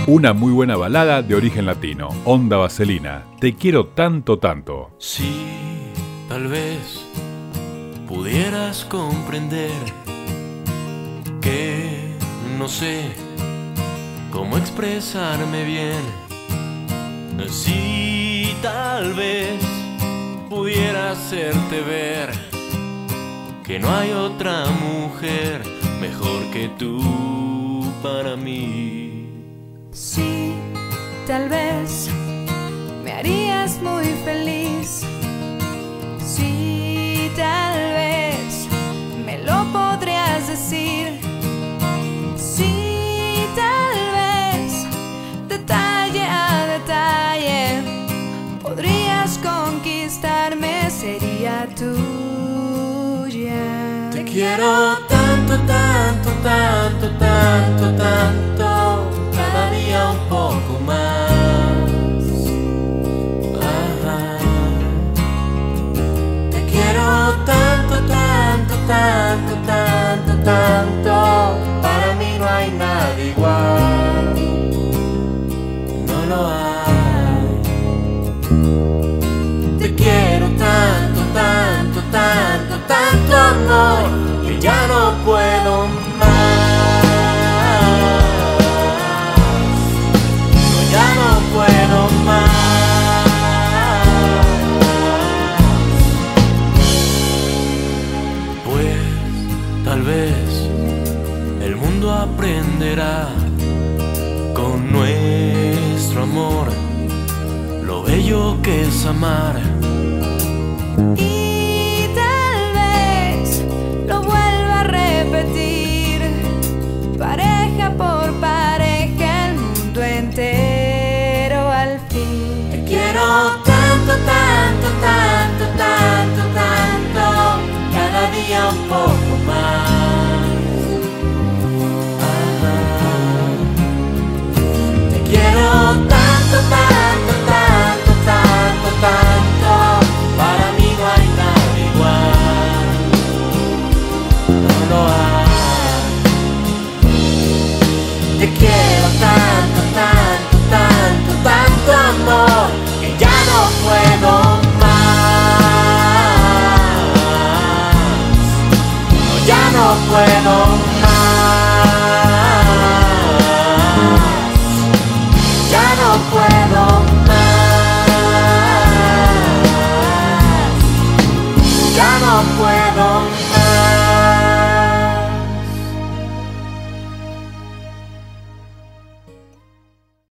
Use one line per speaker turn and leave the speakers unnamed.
Una muy buena balada de origen latino, Onda Vaselina, Te quiero tanto, tanto.
Si tal vez pudieras comprender que no sé cómo expresarme bien. Si tal vez pudiera hacerte ver que no hay otra mujer mejor que tú para mí.
Sí, tal vez me harías muy feliz. Sí, tal vez me lo podrías decir. Sí, tal vez detalle a detalle podrías conquistarme, sería tuya.
Te quiero tanto, tanto, tanto, tanto, tanto, cada día un poco más. Ajá. Te quiero tanto, tanto, tanto, tanto, tanto, para mí no hay nada igual. No lo hay. Te quiero tanto, tanto, tanto, tanto amor, que ya no puedo más. No, ya no puedo más. Pues tal vez el mundo aprenderá con nuestro amor lo bello que es amar.
Y tal vez lo vuelva a repetir, pareja por pareja, el mundo entero al fin.
Te quiero tanto, tanto, tanto, tanto, tanto, cada día un poco más. Ajá. Te quiero tanto, tanto, tanto, tanto, tanto, para mí no hay nada igual. No lo hay. Te quiero tanto, tanto, tanto, tanto amor, que ya no puedo más. No, ya no puedo más. Ya no puedo más. Ya no puedo más.